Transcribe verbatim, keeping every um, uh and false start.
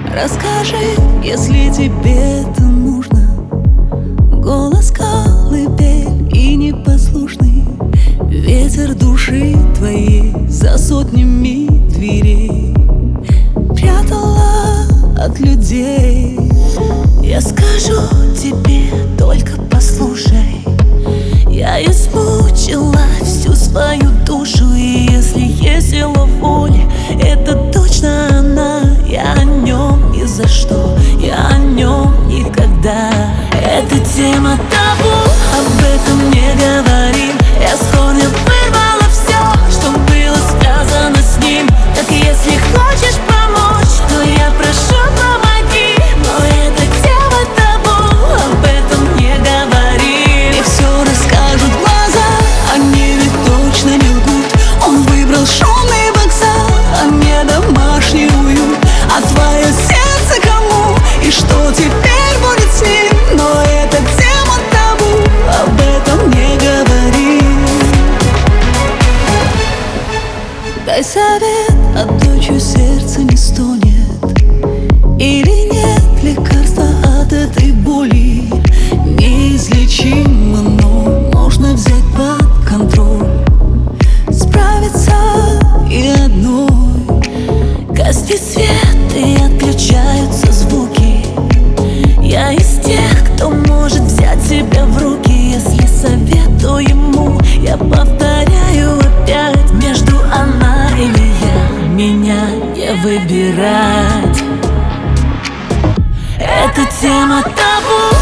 Расскажи, если тебе это нужно. Голос колыбель и непослушный ветер души твоей за сотнями дверей прятала от людей. Я скажу тебе, только послушай. Я измучила всю свою душу, и если есть сила воли, это точно она. Я о нем ни за что, я о нем никогда. Эта тема табу, об этом не говорим. Я с корня вырвала все, что было связано с ним. Так если хочешь помочь, то я прошу, помоги. Но эта тема табу, об этом не говорим. И все расскажут глаза, они ведь точно не лгут. Он выбрал шумный вокзал, а не домашний уют. А твое сердце кому? И что теперь будет с ним? Но эта тема табу, об этом не говори. Дай совет, а то чье сердце не стонет. Или нет лекарства от этой боли. Неизлечимо, но можно взять под контроль. Справиться и одной. Гаснет свет и отключаются звуки. Я из тех, кто может взять себя в руки. Если советую ему, я повторяю опять: между она или я, меня не выбирать. Эта тема табу.